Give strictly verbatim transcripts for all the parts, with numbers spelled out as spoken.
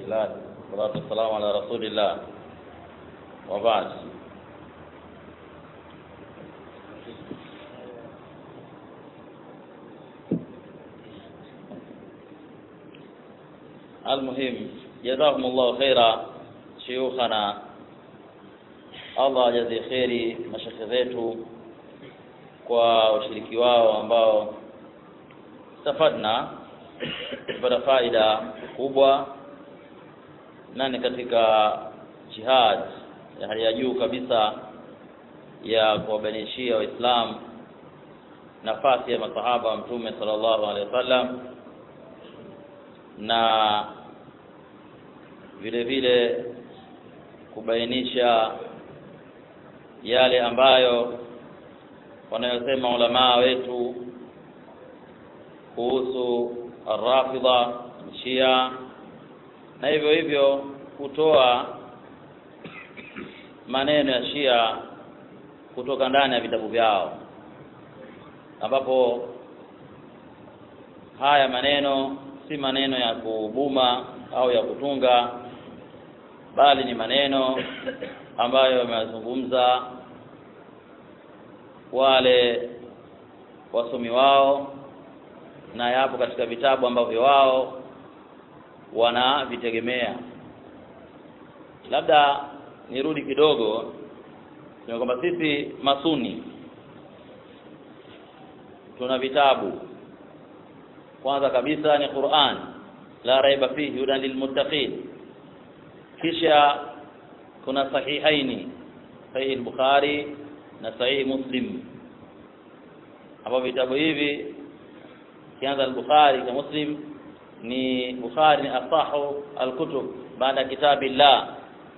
Alhamdulillah, salatu wassalamu ala rasulillah. Wa ba'd. Almuhim, jazakumullahu khaira shuyukhana. Allah ajaze khairi mashekhe zetu kwa ushiriki wao ambao tafadna kupata faida kubwa nani katika jihad ya hali ya juu kabisa ya kuwabainishia Waislamu nafasi ya masahaba wa Mtume sallallahu alaihi wasallam, na vile vile kubainisha yale ambayo wanayosema ulama wetu kuhusu ar-Rafidha, Shia, na hivyo hivyo kutoa maneno ya Shia kutoka ndani ya vitabu vyao, ambapo haya maneno si maneno ya kubuma au ya kutunga, bali ni maneno ambayo wamezungumza wale wasomi wao, na yapo katika vitabu ambavyo wao wanavitegemea. Labda nirudi kidogo ni kwamba sisi masuni tuna vitabu. Kwanza kabisa ni Qur'an, la raiba fihi hudan lilmuttaqin. Kisha kuna sahihaini, sahih al-Bukhari na sahih Muslim. Hapo vitabu hivi kianza al-Bukhari na Muslim, ni Bukhari ni asahu al-kutub baada kitabillah.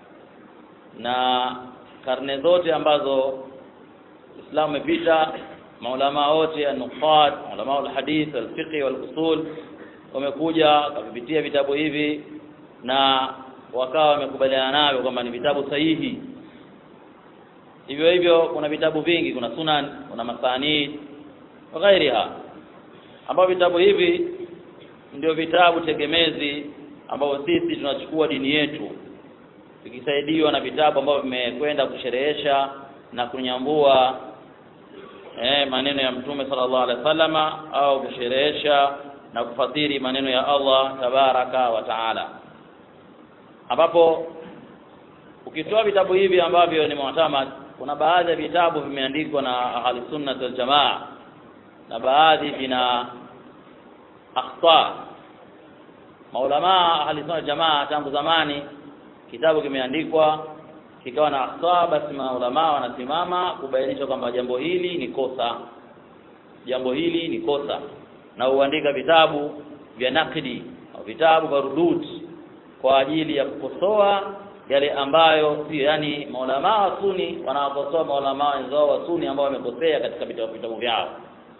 Na karne zote ambazo Uislamu umepita, maulama wote an-nuqad, ulama al-hadith, al-fiqh wal-usul wamekuja kupitia vitabu hivi na wakawa wamekubaliana navyo kwamba ni vitabu sahihi. Hivyo hivyo kuna vitabu vingi, kuna sunan, kuna masanid na ghairiha, ambavyo vitabu hivi ndio vitabu tegemezi ambavyo sisi tunachukua dini yetu, tukisaidiwa na vitabu ambavyo vimekwenda kusherehesha na kunyambua eh maneno ya Mtume sallallahu alaihi wasallama, au kusherehesha na kufasiri maneno ya Allah tabaraka wa taala. Ambapo ukitoa vitabu hivi ambavyo ni mu'tamad, kuna baadhi ya vitabu vimeandikwa na ahli sunna wal jamaa na baadhi vina akhta. Maulama ahli sunna wal jamaa tangu zamani kitabu kimeandikwa kikawa na akhta, basi maulama wanasimama kubainisha kwamba jambo hili ni kosa, jambo hili ni kosa, na uandika vitabu vya nakdi au vitabu vya rudud kwa ajili ya kukosoa yale ambayo si, yani maulama wa Sunni wanawakosoa maulama wenzao wa Sunni ambao wamekosea katika vitabu vyao.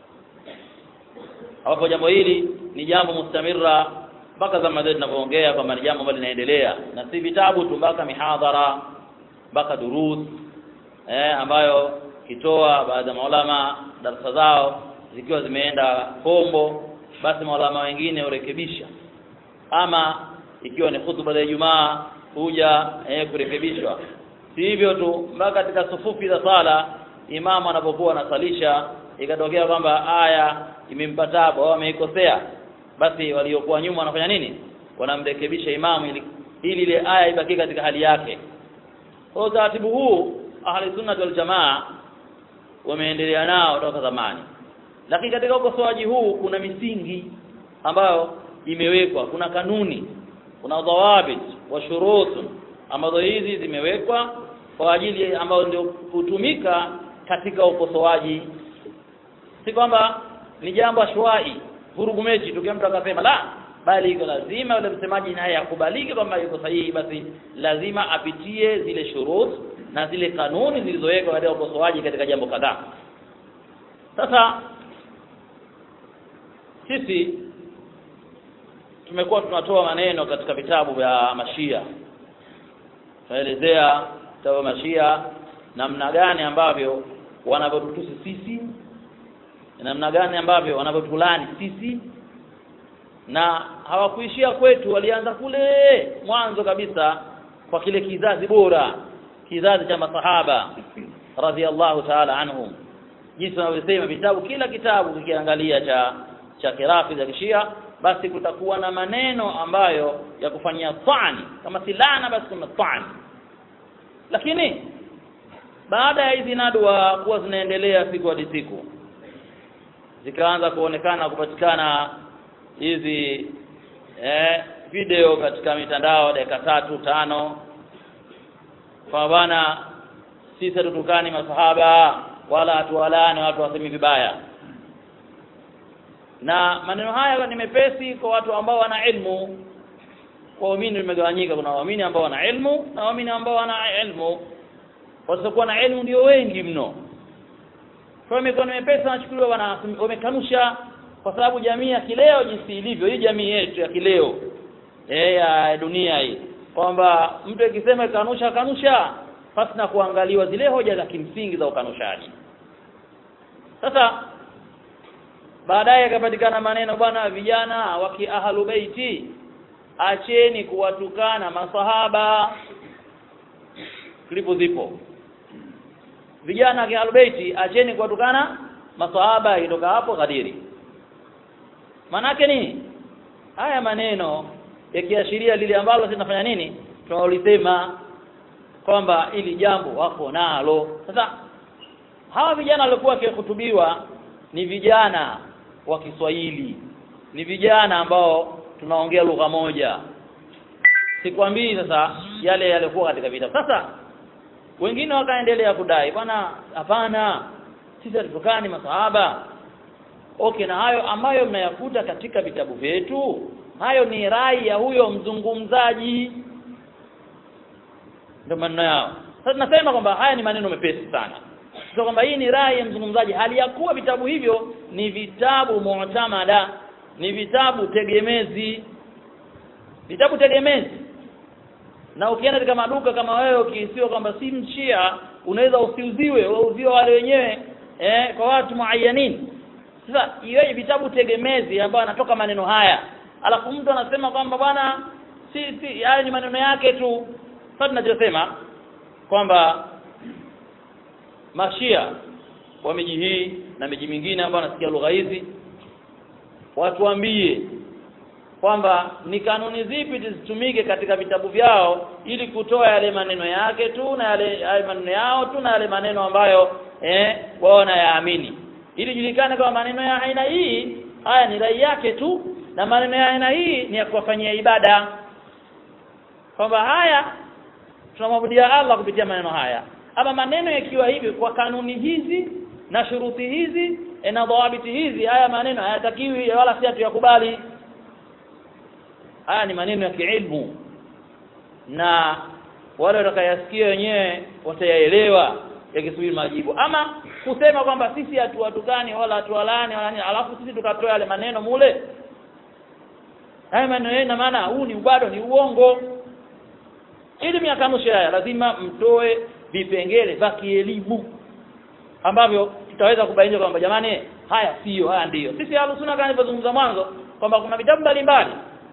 Hapo jambo hili ni jambo mustamirra mpaka zama zetu tunapoongea, kwamba ni jambo ambalo linaendelea, na si vitabu tu, mpaka mihadhara, mpaka durus eh ambayo kitoa baadhi ya maulama darasa zao zikiwa zimeenda kombo, basi maulama wengine urekebisha, ama ikiwa ni khutba ya Ijumaa kuja eh kurekebishwa. Si hivyo tu, mpaka katika sufufi za sala imamu anapokuwa anasalisha ikatokea kwamba aya imempata au ameikosea, basi waliokuwa nyuma wanafanya nini? Wanamrekebisha imamu ili ili ile aya ibaki katika hali yake. Kwa utaratibu huu ahli sunna wal jamaa wameendelea nao toka zamani, lakini katika ukosoaji huu kuna misingi ambayo imewekwa, kuna kanuni, kuna dhawabit wa shurut ambazo hizi zimewekwa kwa ajili ambayo ndio kutumika katika ukosoaji. Si kwamba ni jambo ashwai vurugu mechi tukimta akasema la, bali iko lazima yule msemaji naye akubalike kwamba yuko sahihi, basi lazima apitie zile shurut na zile kanuni zilizowekwa katika ukosoaji katika jambo kadhaa. Sasa sisi tumekuwa tunatoa maneno katika vitabu vya Mashia, tunaelezea vitabu vya Mashia namna gani ambavyo wanavyotutusi sisi, namna gani ambavyo wanavyotulani sisi, na hawakuishia kwetu, walianza kule mwanzo kabisa kwa kile kizazi bora, kizazi cha masahaba radhiallahu ta'ala anhum. Jinsi tunavyosema vitabu, kila kitabu kikiangalia cha cha kirafi za Kishia, basi kutakuwa na maneno ambayo ya kufanyia ta'ani, kama silana basi kuna ta'ani. Lakini baada ya hizi nadwa kuwa zinaendelea siku hadi siku, zikaanza kuonekana kupatikana hizi eh, video katika mitandao dakika tatu tano, kwa bana sisi tutukani masahaba wala hatuwalani watu wasemi vibaya. Na maneno haya ni mepesi kwa watu ambao wana ilmu. Kwa waamini nimegawanyika, kuna waamini ambao wana ilmu na waamini ambao wana ilmu. Wasiokuwa na ilmu ndio wengi mno. Kwa hiyo ni mepesi wanachukuliwa, wana wamekanusha, kwa sababu jamii ya kileo jinsi ilivyo, hii jamii yetu ya kileo eh ya dunia hii, kwamba mtu akisema kanusha kanusha basi na kuangaliwa zile hoja za kimsingi za ukanushaji. Sasa baadaye yakapatikana maneno, bwana vijana wa kiahlu baiti, acheni kuwatukana masahaba. Klipo zipo, vijana wa kiahlu baiti acheni kuwatukana masahaba, itoka hapo Kadiri. Manake ni haya maneno yakiashiria lile ambalo tunafanya nini, tunalisema kwamba ili jambo wako nalo. Sasa hawa vijana walikuwa wakihutubiwa ni vijana wa Kiswahili, ni vijana ambao tunaongea lugha moja. Sikwambii sasa yale yalikuwa katika vitabu. Sasa wengine wakaendelea kudai, bwana hapana, sisi hatukani masahaba. Okay, na hayo ambayo mnayakuta katika vitabu vyetu, hayo ni rai ya huyo mzungumzaji, ndio maneno yao. Sasa tunasema kwamba haya ni maneno mepesi sana, sio kwamba hii ni rai ya mzungumzaji, hali ya kuwa vitabu hivyo ni vitabu mu'tamada, ni vitabu tegemezi, vitabu tegemezi. Na ukienda katika maduka kama wewe ukisiwa kwamba si mshia, unaweza usiuziwe, wauziwe wale wenyewe eh kwa watu muayyanin. Sasa hiyo vitabu tegemezi ambao anatoka maneno haya, alafu mtu anasema kwamba bwana si si haya ni maneno yake tu. Sasa tunachosema kwamba mashia wa miji hii na miji mingine ambao wanasikia lugha hizi, watuambie kwamba ni kanuni zipi zitumike katika vitabu vyao ili kutoa yale maneno yake tu na yale, yale maneno yao tu na yale maneno ambayo eh wao wanayaamini, ili julikane kwa maneno ya aina hii haya ni rai yake tu, na maneno ya aina hii ni ya kuwafanyia ibada, kwamba haya tunamwabudia Allah kupitia maneno haya. Ama maneno yakiwa hivi kwa kanuni hizi na shuruti hizi na dhawabiti hizi, haya maneno hayatakiwi wala si tuyakubali. Haya ni maneno ya kiilmu, na wale watakayasikia wenyewe watayaelewa yakisubiri majibu. Ama kusema kwamba sisi hatuwatukani wala hatuwalani wala nini, alafu sisi tukatoa yale maneno mule, haya maneno yana maana huu ni bado ni uongo. Ili miakanusha haya lazima mtoe vipengele vya kielimu ambavyo tutaweza kubainisha kwamba jamani haya sio, haya ndio. Sisi Ahlus-Sunnah kama nilivyozungumza mwanzo kwamba kuna vitabu mbalimbali.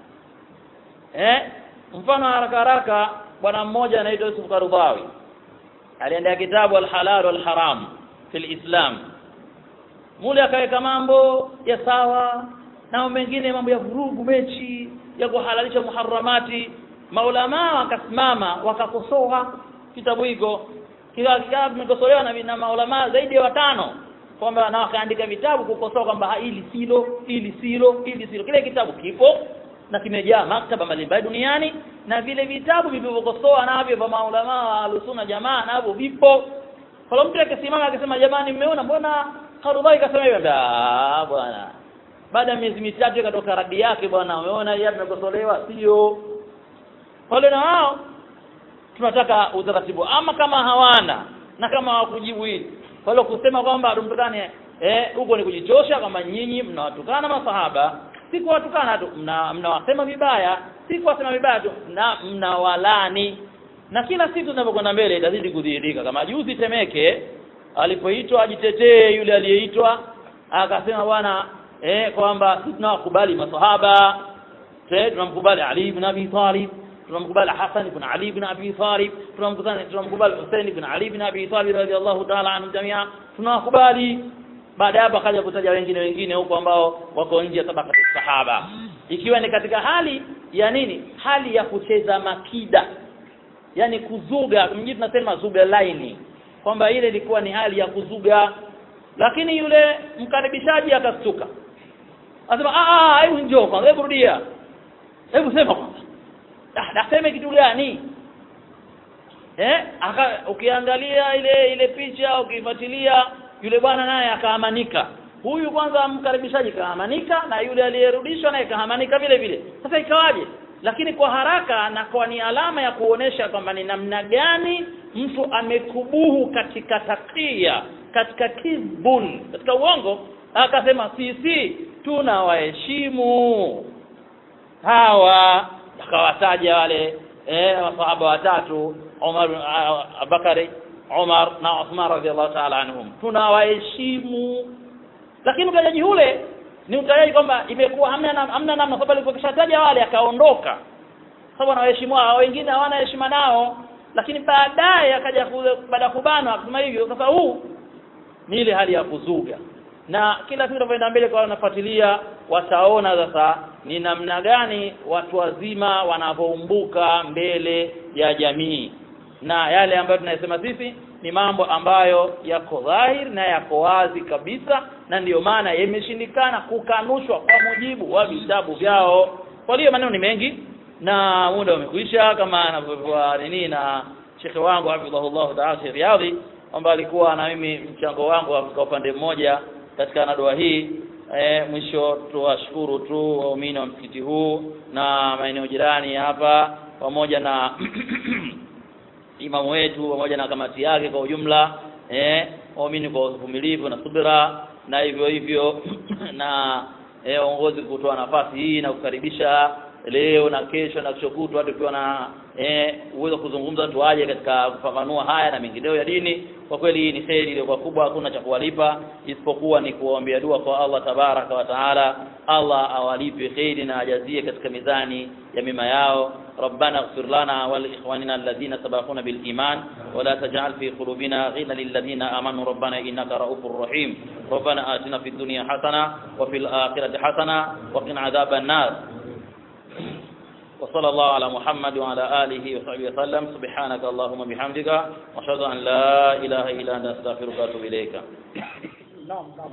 Eh, mfano haraka haraka, bwana mmoja anaitwa Yusuf Qaradawi aliandika kitabu al-halal wal-haram fil Islam. Mule akaweka mambo ya sawa na mengine mambo ya vurugu, mechi ya kuhalalisha muharramati. Maulama wakasimama wakakosoa kitabu hicho. Kila kitabu kimekosolewa na na maulama zaidi ya watano, kwamba na wakaandika vitabu kukosoa kwamba hili silo, hili silo, hili silo. Kile kitabu kipo na kimejaa maktaba mbalimbali duniani, na vile vitabu vilivyokosoa navyo vya maulama wa Ahlus-Sunnah jamaa navyo vipo. Kwa mtu akisimama akisema jamani mmeona mbona Qaradawi kasema hivyo, ah bwana baada ya miezi mitatu ikatoka radi yake, bwana umeona yeye amekosolewa sio. Wale na wao tunataka utaratibu, ama kama hawana na kama hawakujibu hili wale kusema kwamba rumtukane eh huko ni kujichosha, kama nyinyi mnawatukana masahaba, si kuwatukana tu, mnawasema vibaya, si kuwasema vibaya tu, na mnawalani. Na kila siku tunapokwenda mbele itazidi kudhihirika. Kama juzi Temeke alipoitwa ajitetee yule aliyeitwa, akasema bwana eh kwamba sisi tunawakubali masahaba, tunamkubali Ali ibn Abi Talib, tunamkubali Hassan ibn Ali ibn Abi Talib, tunamkubali tunamkubali Hussein ibn Ali ibn Abi Talib radhiyallahu ta'ala anhu jamia, tunawakubali. Baada hapo akaja kutaja wengine wengine huko ambao wako nje ya tabaka ya sahaba, ikiwa ni katika hali ya nini, hali ya kucheza makida, yani kuzuga. Mimi tunasema zuga laini, kwamba ile ilikuwa ni hali ya kuzuga. Lakini yule mkaribishaji akastuka, anasema ah ah, hebu njoo kwanza, hebu rudia, hebu sema kwanza, ah nasema kitu gani? Eh aka ukiangalia ile ile picha, ukifuatilia, yule bwana naye akaamanika. Huyu kwanza mkaribishaji kaamanika, na yule aliyerudishwa naye kaamanika vile vile. Sasa ikawaje? Lakini kwa haraka, na kwa ni alama ya kuonesha kwamba ni namna gani mtu amekubuhu katika takia, katika kizbun, katika uongo, akasema sisi tunawaheshimu hawa. Akawataja wale eh masahaba watatu, Umar, Abubakar, Umar na Uthman radhiallahu ta'ala anhum, tunawaheshimu. Lakini utajaji ule ni utajaji kwamba imekuwa hamna hamna namna, sababu alipokishataja wale akaondoka, sababu anawaheshimu hao, wengine hawana heshima nao. Lakini baadaye akaja baada kubana akasema hivyo. Sasa huu ni ile hali ya kuzuga, na kila siku tunapoenda mbele kwa wanafuatilia wataona sasa ni namna gani watu wazima wanavyoumbuka mbele ya jamii, na yale ambayo tunayasema sisi ni mambo ambayo yako dhahiri na yako wazi kabisa, na ndiyo maana yameshindikana kukanushwa kwa mujibu wa vitabu vyao. Kwa hiyo maneno ni mengi na muda umekwisha, kama anavyokuwa nini na shekhi wangu hafidhahullah ta'ala Sheikh Riyadhi, ambaye alikuwa na mimi mchango wangu kwa upande mmoja katika ndoa hii. E, mwisho tuwashukuru tu waumini wa msikiti huu na maeneo jirani hapa, pamoja na imamu wetu pamoja na kamati yake kwa ujumla, eh waumini kwa uvumilivu na subira, na hivyo hivyo na eh uongozi kutoa nafasi hii na kukaribisha leo na kesho na kesho kutwa, tukiwa na eh uwezo kuzungumza tuaje katika kufafanua haya na mengineo ya dini. Kwa kweli hii ni kheri ile kwa kubwa, hakuna cha kuwalipa isipokuwa ni kuombea dua kwa Allah tabaraka wa taala, Allah awalipe kheri na ajazie katika mizani ya mema yao. ربنا اغفر لنا ولإخواننا الذين سبقونا بالإيمان ولا تجعل في قلوبنا غلا للذين آمنوا ربنا إنك رؤوف رحيم. ربنا آتنا في الدنيا حسنة وفي الآخرة حسنة وقنا عذاب النار. وصلى الله على محمد وعلى آله وصحبه وسلم. سبحانك اللهم بحمدك وأشهد أن لا إله إلا أنت أستغفرك وأتوب إليك. نعم نعم.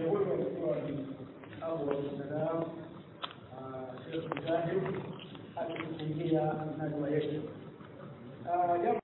أبو السلام شيخ مجاهد الكلية النجوى.